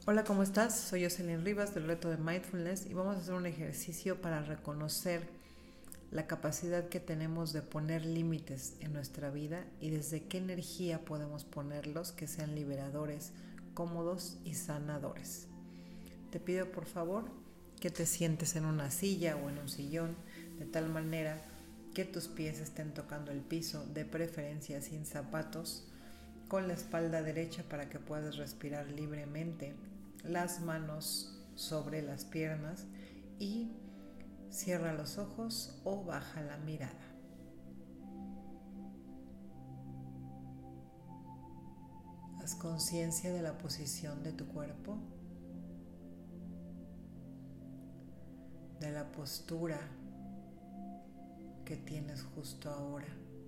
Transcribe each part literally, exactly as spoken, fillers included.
Hola, ¿cómo estás? Soy Jocelyn Rivas del reto de Mindfulness y vamos a hacer un ejercicio para reconocer la capacidad que tenemos de poner límites en nuestra vida y desde qué energía podemos ponerlos que sean liberadores, cómodos y sanadores. Te pido por favor que te sientes en una silla o en un sillón de tal manera que tus pies estén tocando el piso, de preferencia sin zapatos, con la espalda derecha para que puedas respirar libremente, las manos sobre las piernas y cierra los ojos o baja la mirada. Haz conciencia de la posición de tu cuerpo, de la postura que tienes justo ahora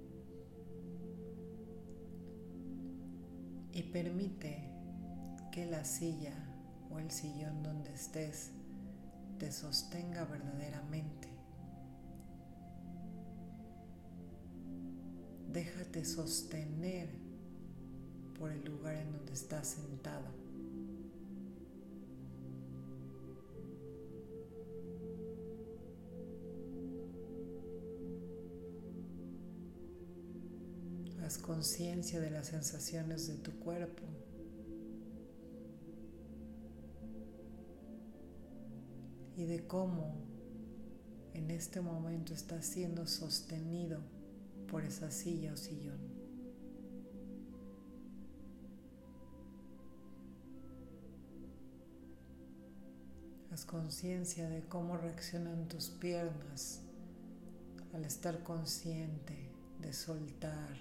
y permite que la silla o el sillón donde estés te sostenga verdaderamente. Déjate sostener por el lugar en donde estás sentado. Haz conciencia de las sensaciones de tu cuerpo. Y de cómo en este momento estás siendo sostenido por esa silla o sillón. Haz conciencia de cómo reaccionan tus piernas al estar consciente de soltar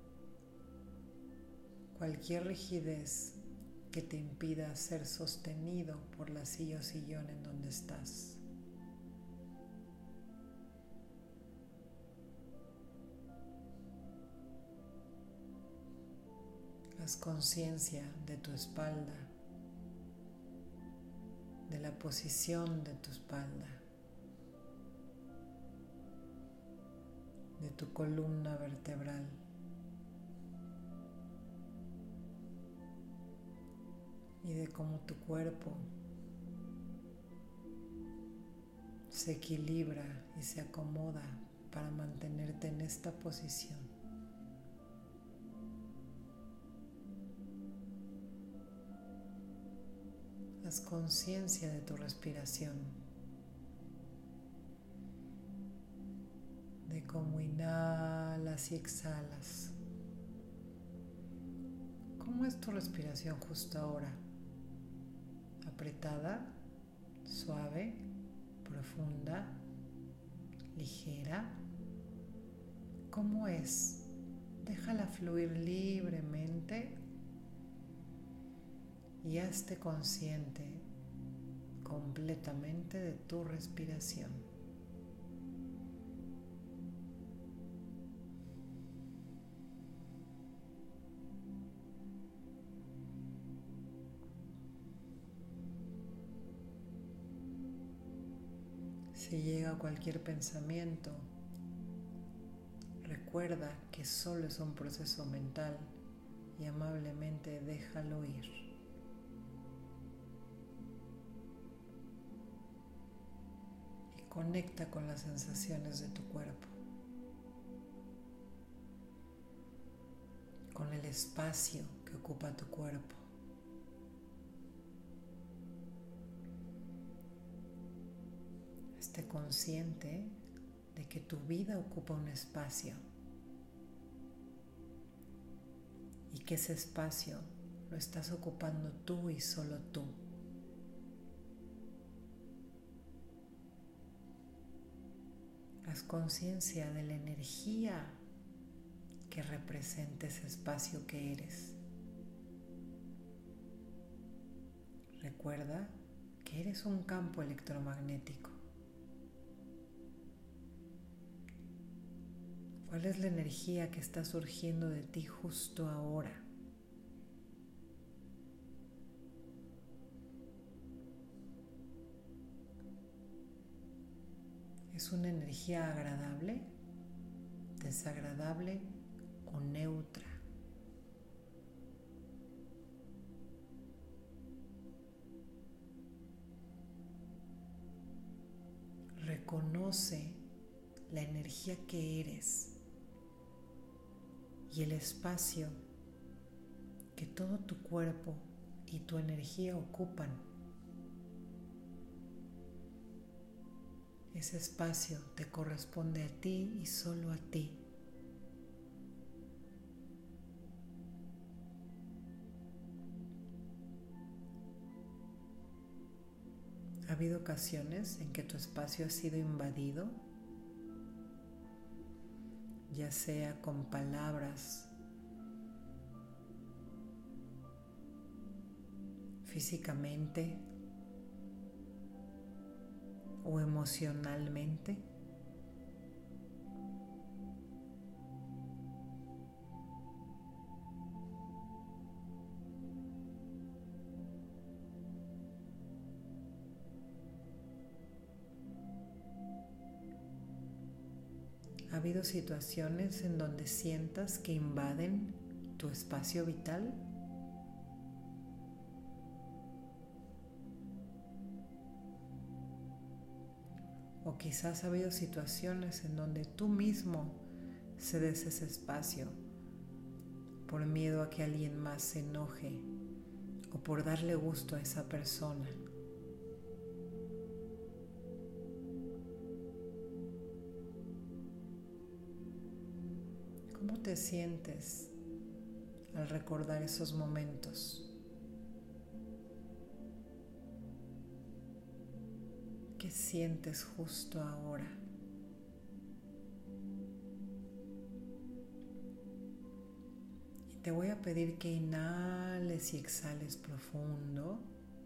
cualquier rigidez que te impida ser sostenido por la silla o sillón en donde estás. Haz conciencia de tu espalda, de la posición de tu espalda, de tu columna vertebral. Y de cómo tu cuerpo se equilibra y se acomoda para mantenerte en esta posición. Haz conciencia de tu respiración, de cómo inhalas y exhalas. ¿Cómo es tu respiración justo ahora? ¿Apretada, suave, profunda, ligera? ¿Cómo es? Déjala fluir libremente y hazte consciente completamente de tu respiración. Si llega cualquier pensamiento, recuerda que solo es un proceso mental y amablemente déjalo ir. Y conecta con las sensaciones de tu cuerpo, con el espacio que ocupa tu cuerpo. Esté consciente de que tu vida ocupa un espacio y que ese espacio lo estás ocupando tú y solo tú. Haz conciencia de la energía que representa ese espacio que eres. Recuerda que eres un campo electromagnético. ¿Cuál es la energía que está surgiendo de ti justo ahora? ¿Es una energía agradable, desagradable o neutra? reconoce la energía que eres y el espacio que todo tu cuerpo y tu energía ocupan. Ese espacio te corresponde a ti y solo a ti. ¿Ha habido ocasiones en que tu espacio ha sido invadido? Ya sea con palabras, físicamente o emocionalmente. ¿Ha habido situaciones en donde sientas que invaden tu espacio vital? O quizás ha habido situaciones en donde tú mismo cedes ese espacio por miedo a que alguien más se enoje o por darle gusto a esa persona. ¿Cómo te sientes al recordar esos momentos? ¿Qué sientes justo ahora? Y te voy a pedir que inhales y exhales profundo.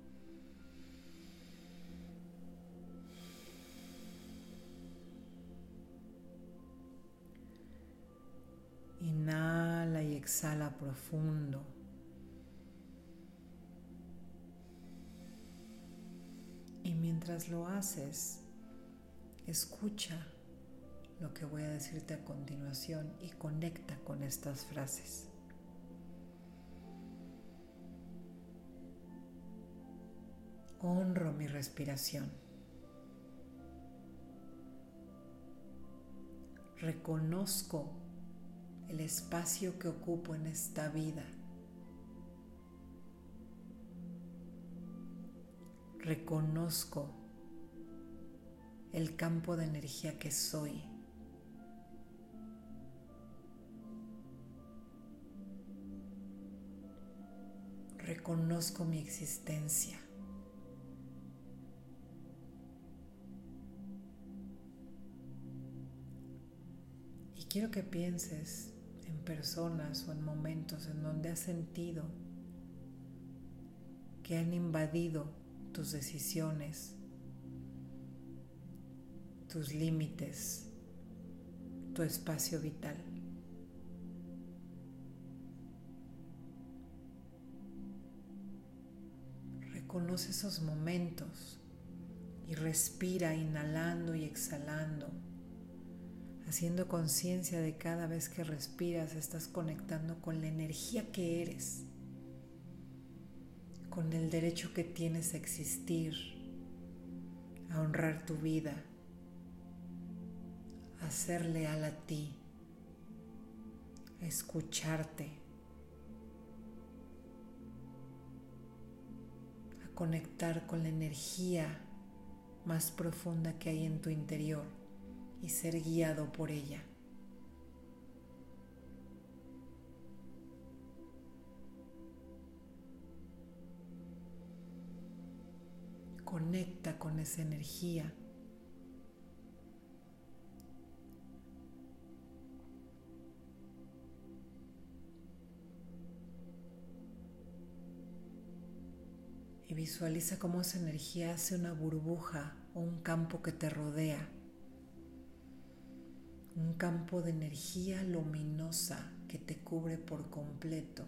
Inhala y exhala profundo. Y mientras lo haces, escucha lo que voy a decirte a continuación y conecta con estas frases. Honro mi respiración. Reconozco el espacio que ocupo en esta vida. Reconozco el campo de energía que soy. Reconozco mi existencia. Y quiero que pienses en personas o en momentos en donde has sentido que han invadido tus decisiones, tus límites, tu espacio vital. Reconoce esos momentos y respira inhalando y exhalando, haciendo conciencia de cada vez que respiras estás conectando con la energía que eres, con el derecho que tienes a existir, a honrar tu vida, a ser leal a ti, a escucharte, a conectar con la energía más profunda que hay en tu interior y ser guiado por ella. Conecta con esa energía. Y visualiza cómo esa energía hace una burbuja o un campo que te rodea. Un campo de energía luminosa que te cubre por completo.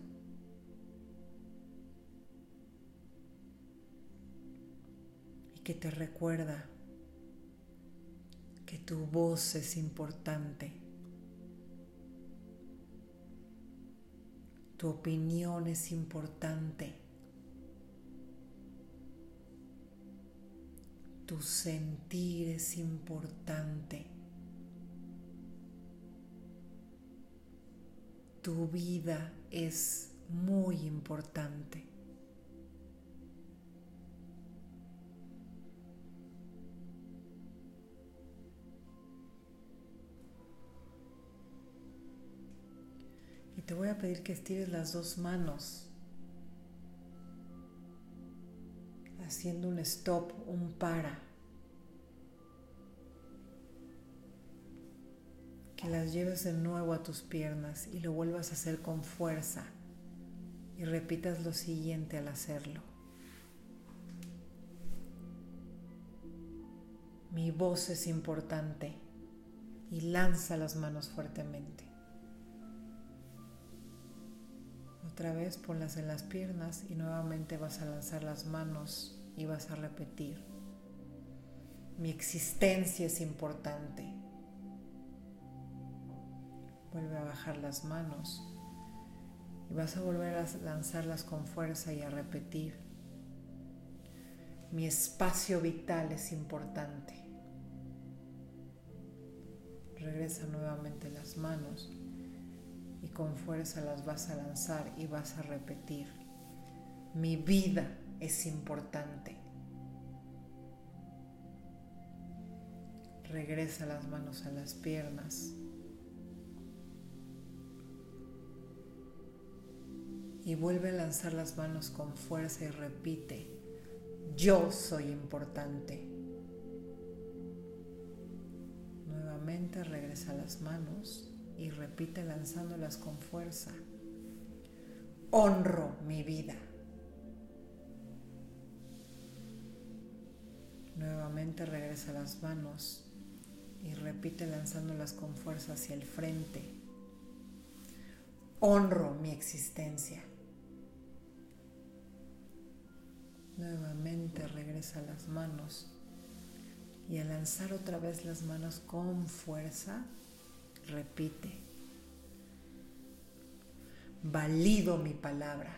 Y que te recuerda que tu voz es importante. Tu opinión es importante. Tu sentir es importante. Tu vida es muy importante. Y te voy a pedir que estires las dos manos, haciendo un stop, un para. Que las lleves de nuevo a tus piernas y lo vuelvas a hacer con fuerza. Y repitas lo siguiente al hacerlo. Mi voz es importante. Y lanza las manos fuertemente. Otra vez ponlas en las piernas y nuevamente vas a lanzar las manos y vas a repetir. Mi existencia es importante. Vuelve a bajar las manos y vas a volver a lanzarlas con fuerza y a repetir. Mi espacio vital es importante. Regresa nuevamente las manos y con fuerza las vas a lanzar y vas a repetir. Mi vida es importante. Regresa las manos a las piernas. Y vuelve a lanzar las manos con fuerza y repite, yo soy importante. Nuevamente regresa las manos y repite lanzándolas con fuerza. Honro mi vida. Nuevamente regresa las manos y repite lanzándolas con fuerza hacia el frente. Honro mi existencia. Nuevamente regresa las manos y al lanzar otra vez las manos con fuerza, repite. Valido mi palabra.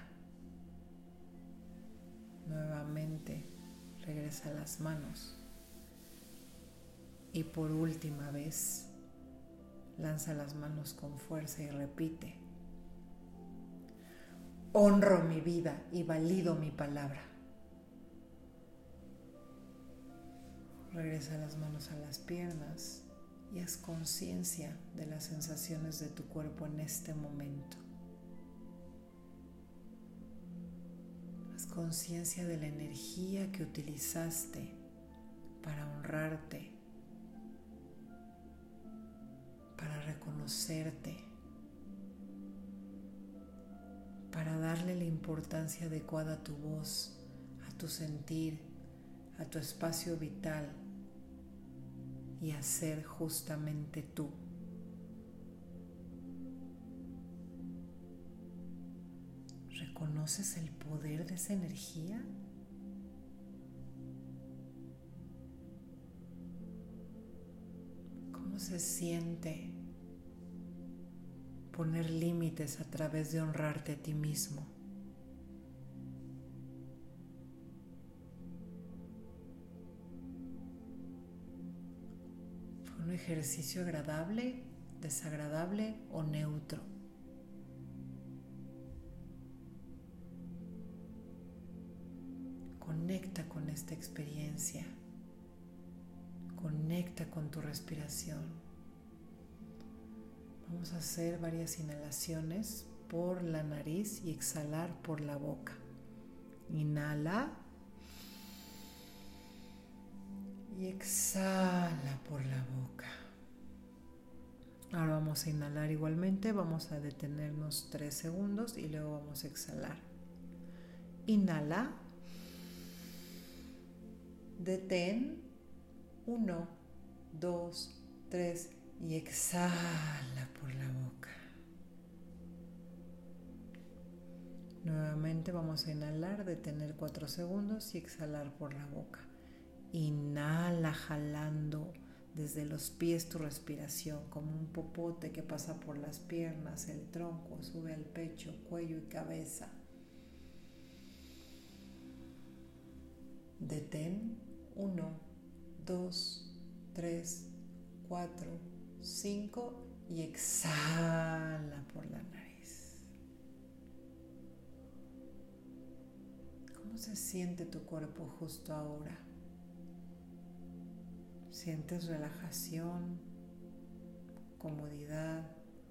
Nuevamente regresa las manos y por última vez lanza las manos con fuerza y repite. Honro mi vida y valido mi palabra. Regresa las manos a las piernas y haz conciencia de las sensaciones de tu cuerpo en este momento. Haz conciencia de la energía que utilizaste para honrarte, para reconocerte, para darle la importancia adecuada a tu voz, a tu sentir, a tu espacio vital y a ser justamente tú. ¿Reconoces el poder de esa energía? ¿Cómo se siente poner límites a través de honrarte a ti mismo? ¿Fue un ejercicio agradable, desagradable o neutro? Conecta con esta experiencia. Conecta con tu respiración. Vamos a hacer varias inhalaciones por la nariz y exhalar por la boca. Inhala y exhala por la boca. Ahora vamos a inhalar igualmente, vamos a detenernos tres segundos y luego vamos a exhalar. Inhala, detén, uno, dos, tres y exhala por la boca. Nuevamente vamos a inhalar, detener cuatro segundos y exhalar por la boca. Inhala jalando desde los pies tu respiración como un popote que pasa por las piernas, el tronco, sube al pecho, cuello y cabeza. Detén, uno, dos, tres, cuatro, cinco y exhala por la nariz. ¿Cómo se siente tu cuerpo justo ahora? ¿Sientes relajación, comodidad?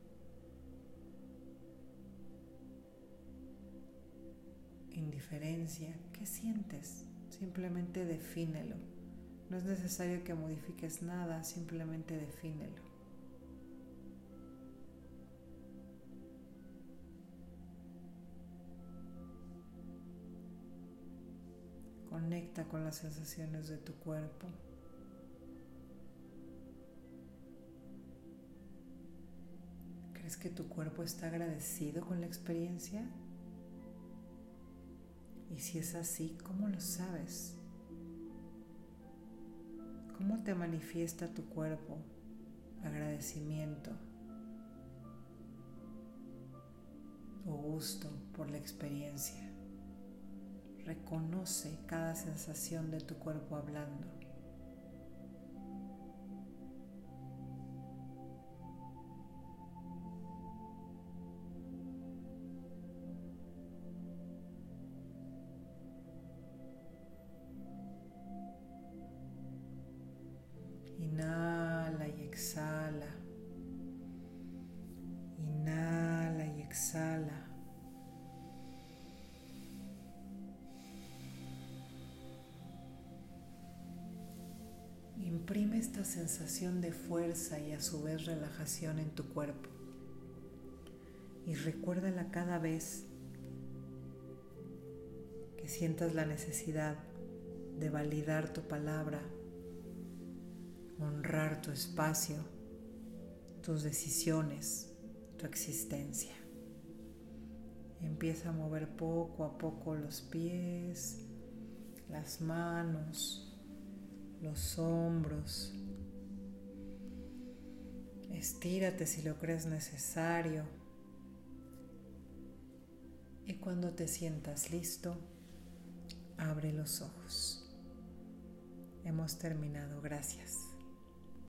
Indiferencia, ¿qué sientes? Simplemente defínelo. No es necesario que modifiques nada, simplemente defínelo. Conecta con las sensaciones de tu cuerpo. ¿Crees que tu cuerpo está agradecido con la experiencia? Y si es así, ¿cómo lo sabes? ¿Cómo te manifiesta tu cuerpo agradecimiento o gusto por la experiencia? Reconoce cada sensación de tu cuerpo hablando. Inhala y exhala. Inhala y exhala. Imprime esta sensación de fuerza y a su vez relajación en tu cuerpo. Y recuérdala cada vez que sientas la necesidad de validar tu palabra, honrar tu espacio, tus decisiones, tu existencia. Empieza a mover poco a poco los pies, las manos, los hombros. Estírate si lo crees necesario. Y cuando te sientas listo, abre los ojos. Hemos terminado. Gracias.